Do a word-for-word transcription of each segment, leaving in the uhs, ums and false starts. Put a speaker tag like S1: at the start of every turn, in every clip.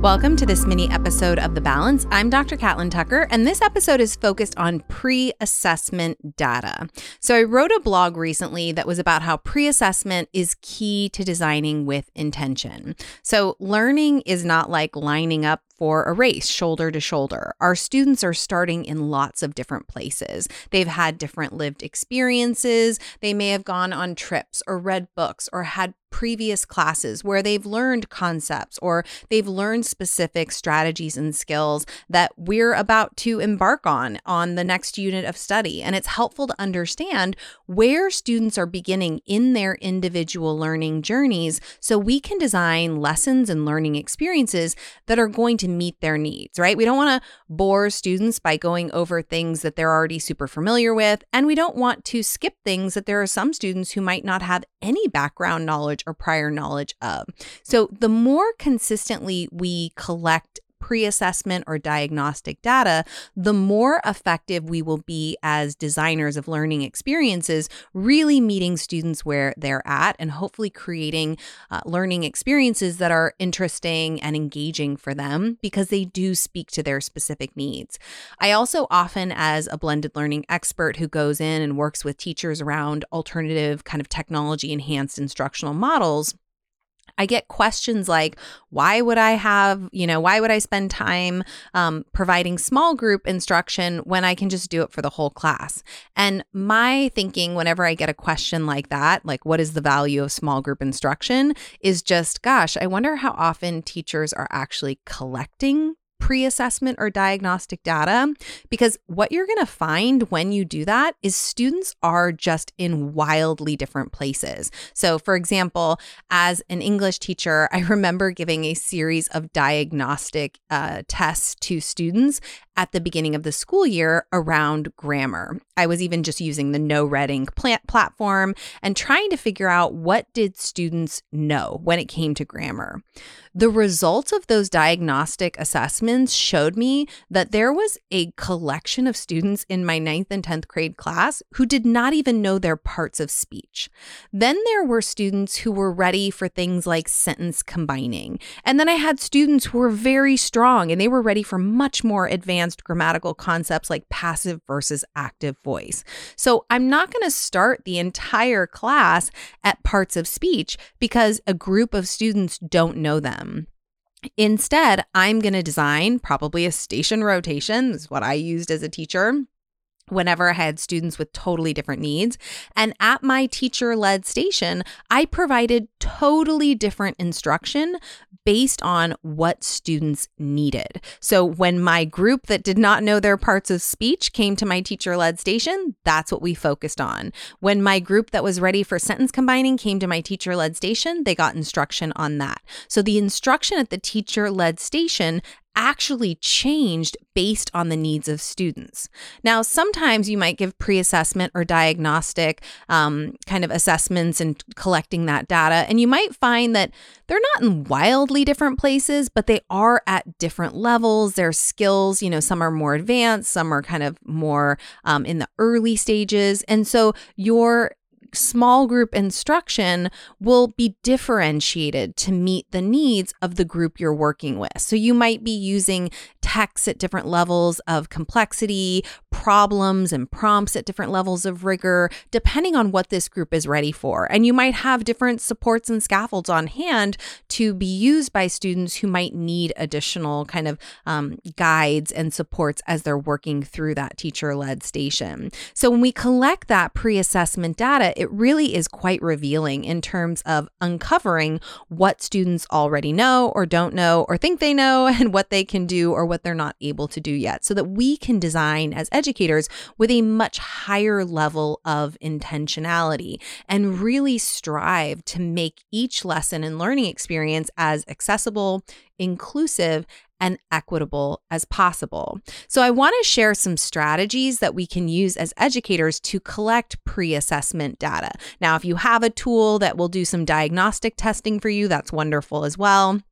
S1: Welcome to this mini episode of The Balance. I'm Doctor Catlin Tucker, and this episode is focused on pre-assessment data. So I wrote a blog recently that was about how pre-assessment is key to designing with intention. So learning is not like lining up for a race, shoulder to shoulder. Our students are starting in lots of different places. They've had different lived experiences. They may have gone on trips or read books or had previous classes where they've learned concepts or they've learned specific strategies and skills that we're about to embark on on the next unit of study. And it's helpful to understand where students are beginning in their individual learning journeys so we can design lessons and learning experiences that are going to meet their needs, right? We don't want to bore students by going over things that they're already super familiar with, and we don't want to skip things that there are some students who might not have any background knowledge or prior knowledge of. So the more consistently we collect pre-assessment or diagnostic data, the more effective we will be as designers of learning experiences, really meeting students where they're at and hopefully creating uh, learning experiences that are interesting and engaging for them because they do speak to their specific needs. I also often, as a blended learning expert who goes in and works with teachers around alternative kind of technology enhanced instructional models, I get questions like, why would I have, you know, why would I spend time um, providing small group instruction when I can just do it for the whole class? And my thinking whenever I get a question like that, like what is the value of small group instruction, is just, gosh, I wonder how often teachers are actually collecting pre-assessment or diagnostic data, because what you're going to find when you do that is students are just in wildly different places. So for example, as an English teacher, I remember giving a series of diagnostic uh, tests to students at the beginning of the school year around grammar. I was even just using the No Red Ink plant platform and trying to figure out what did students know when it came to grammar. The results of those diagnostic assessments showed me that there was a collection of students in my ninth and tenth grade class who did not even know their parts of speech. Then there were students who were ready for things like sentence combining. And then I had students who were very strong and they were ready for much more advanced grammatical concepts like passive versus active voice. So I'm not going to start the entire class at parts of speech because a group of students don't know them. Instead, I'm going to design probably a station rotation. This is what I used as a teacher whenever I had students with totally different needs. And at my teacher-led station, I provided totally different instruction based on what students needed. So when my group that did not know their parts of speech came to my teacher-led station, that's what we focused on. When my group that was ready for sentence combining came to my teacher-led station, they got instruction on that. So the instruction at the teacher-led station actually changed based on the needs of students. Now, sometimes you might give pre-assessment or diagnostic um, kind of assessments and collecting that data, and you might find that they're not in wildly different places, but they are at different levels. Their skills, you know, some are more advanced, some are kind of more um, in the early stages. And so your small group instruction will be differentiated to meet the needs of the group you're working with. So you might be using texts at different levels of complexity, problems and prompts at different levels of rigor, depending on what this group is ready for. And you might have different supports and scaffolds on hand to be used by students who might need additional kind of um, guides and supports as they're working through that teacher-led station. So when we collect that pre-assessment data, it really is quite revealing in terms of uncovering what students already know or don't know or think they know and what they can do or what they're not able to do yet, so that we can design as educators with a much higher level of intentionality and really strive to make each lesson and learning experience as accessible, inclusive, and equitable as possible. So I want to share some strategies that we can use as educators to collect pre-assessment data. Now, if you have a tool that will do some diagnostic testing for you, that's wonderful as well.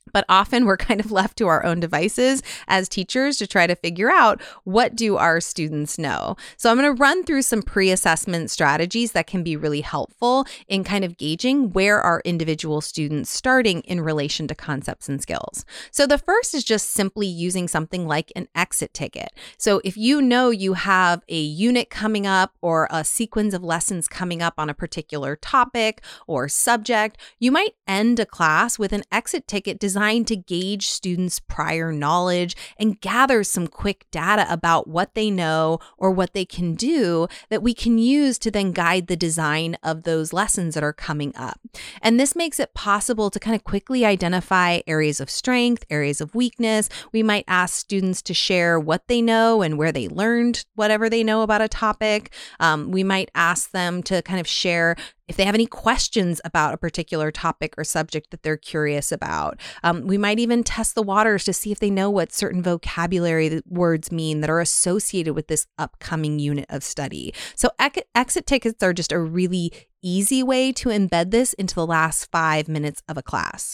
S1: But often we're kind of left to our own devices as teachers to try to figure out, what do our students know? So I'm going to run through some pre-assessment strategies that can be really helpful in kind of gauging where are individual students starting in relation to concepts and skills. So the first is just simply using something like an exit ticket. So if you know you have a unit coming up or a sequence of lessons coming up on a particular topic or subject, you might end a class with an exit ticket designed designed to gauge students' prior knowledge and gather some quick data about what they know or what they can do that we can use to then guide the design of those lessons that are coming up. And this makes it possible to kind of quickly identify areas of strength, areas of weakness. We might ask students to share what they know and where they learned whatever they know about a topic. Um, we might ask them to kind of share if they have any questions about a particular topic or subject that they're curious about. Um, we might even test the waters to see if they know what certain vocabulary words mean that are associated with this upcoming unit of study. So ex- exit tickets are just a really easy way to embed this into the last five minutes of a class.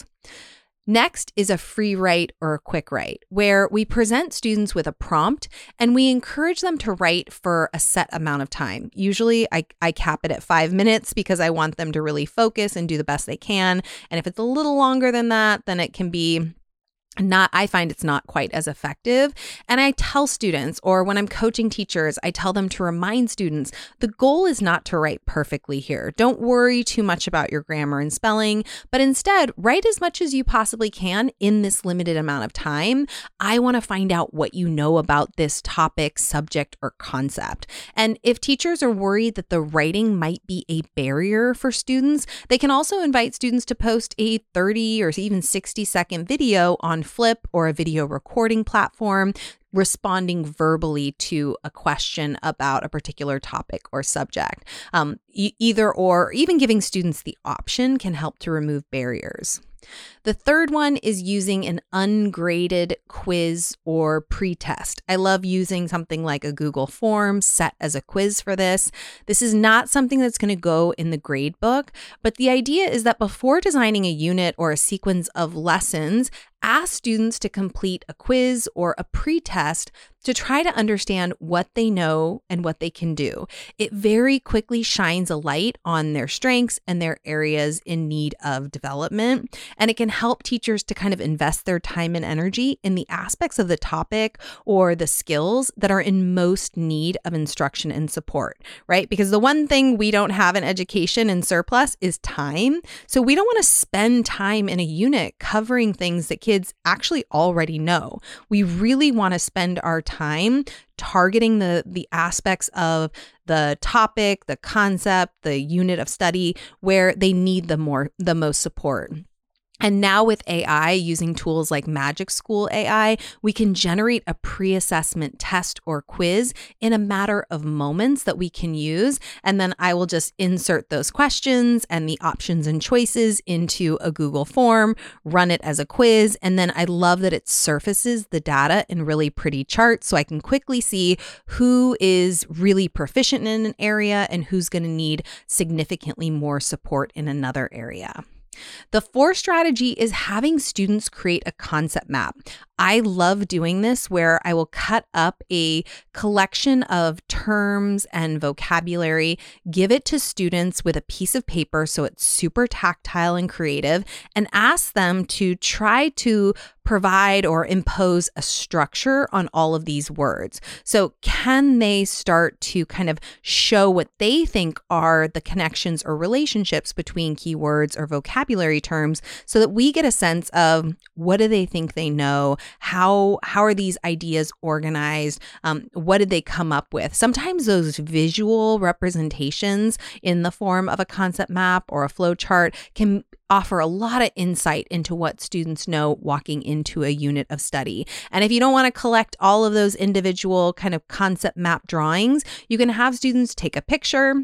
S1: Next is a free write or a quick write, where we present students with a prompt and we encourage them to write for a set amount of time. Usually I, I cap it at five minutes because I want them to really focus and do the best they can. And if it's a little longer than that, then it can be Not, I find it's not quite as effective. And I tell students, or when I'm coaching teachers, I tell them to remind students, the goal is not to write perfectly here. Don't worry too much about your grammar and spelling, but instead write as much as you possibly can in this limited amount of time. I want to find out what you know about this topic, subject, or concept. And if teachers are worried that the writing might be a barrier for students, they can also invite students to post a thirty or even sixty second video on Flip or a video recording platform, responding verbally to a question about a particular topic or subject. Um, e- either or, even giving students the option can help to remove barriers. The third one is using an ungraded quiz or pre-test. I love using something like a Google form set as a quiz for this. This is not something that's going to go in the grade book, but the idea is that before designing a unit or a sequence of lessons, ask students to complete a quiz or a pre-test to try to understand what they know and what they can do. It very quickly shines a light on their strengths and their areas in need of development. And it can help teachers to kind of invest their time and energy in the aspects of the topic or the skills that are in most need of instruction and support, right? Because the one thing we don't have in education in surplus is time. So we don't want to spend time in a unit covering things that kids actually already know. We really want to spend our time targeting the the aspects of the topic, the concept, the unit of study where they need the more the most support. And now with A I, using tools like Magic School A I, we can generate a pre-assessment test or quiz in a matter of moments that we can use. And then I will just insert those questions and the options and choices into a Google form, run it as a quiz. And then I love that it surfaces the data in really pretty charts so I can quickly see who is really proficient in an area and who's going to need significantly more support in another area. The fourth strategy is having students create a concept map. I love doing this where I will cut up a collection of terms and vocabulary, give it to students with a piece of paper so it's super tactile and creative, and ask them to try to provide or impose a structure on all of these words. So can they start to kind of show what they think are the connections or relationships between keywords or vocabulary terms so that we get a sense of what do they think they know? How how are these ideas organized? Um, what did they come up with? Sometimes those visual representations in the form of a concept map or a flow chart can offer a lot of insight into what students know walking into a unit of study. And if you don't want to collect all of those individual kind of concept map drawings, you can have students take a picture,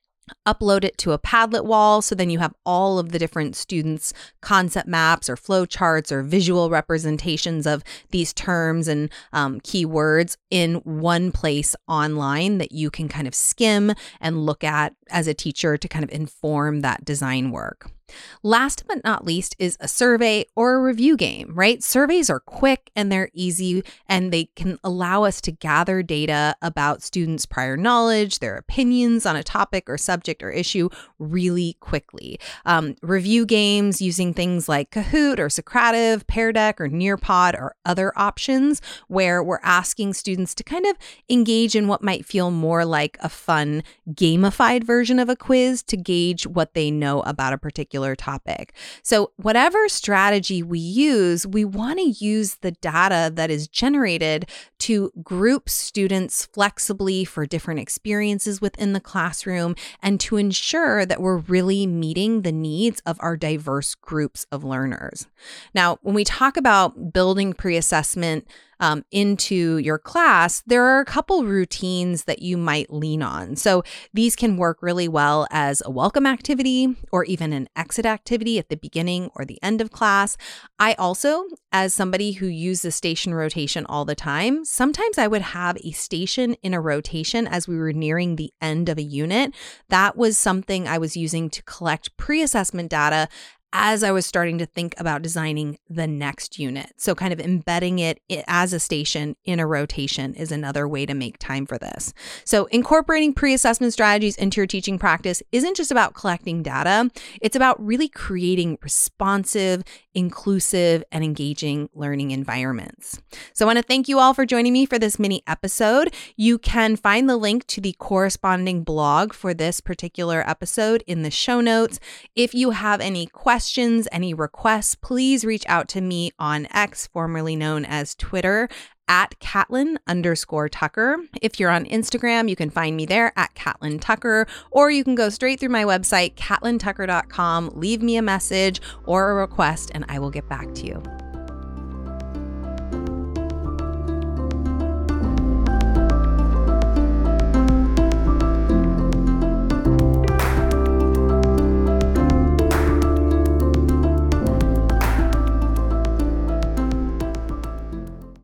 S1: upload it to a Padlet wall. So then you have all of the different students' concept maps or flow charts or visual representations of these terms and um, keywords in one place online that you can kind of skim and look at as a teacher to kind of inform that design work. Last but not least is a survey or a review game, right? Surveys are quick and they're easy, and they can allow us to gather data about students' prior knowledge, their opinions on a topic or subject or issue really quickly. Um, review games using things like Kahoot or Socrative, Pear Deck or Nearpod or other options where we're asking students to kind of engage in what might feel more like a fun gamified version of a quiz to gauge what they know about a particular topic. So whatever strategy we use, we want to use the data that is generated to group students flexibly for different experiences within the classroom and to ensure that we're really meeting the needs of our diverse groups of learners. Now, when we talk about building pre-assessment Um, into your class, there are a couple routines that you might lean on. So these can work really well as a welcome activity or even an exit activity at the beginning or the end of class. I also, as somebody who uses station rotation all the time, sometimes I would have a station in a rotation as we were nearing the end of a unit. That was something I was using to collect pre-assessment data as I was starting to think about designing the next unit. So kind of embedding it as a station in a rotation is another way to make time for this. So incorporating pre-assessment strategies into your teaching practice isn't just about collecting data. It's about really creating responsive, inclusive, and engaging learning environments. So I want to thank you all for joining me for this mini episode. You can find the link to the corresponding blog for this particular episode in the show notes. If you have any questions, Questions, any requests, please reach out to me on X, formerly known as Twitter, at Catlin underscore Tucker. If you're on Instagram, you can find me there at Catlin Tucker, or you can go straight through my website, catlin tucker dot com, leave me a message or a request, and I will get back to you.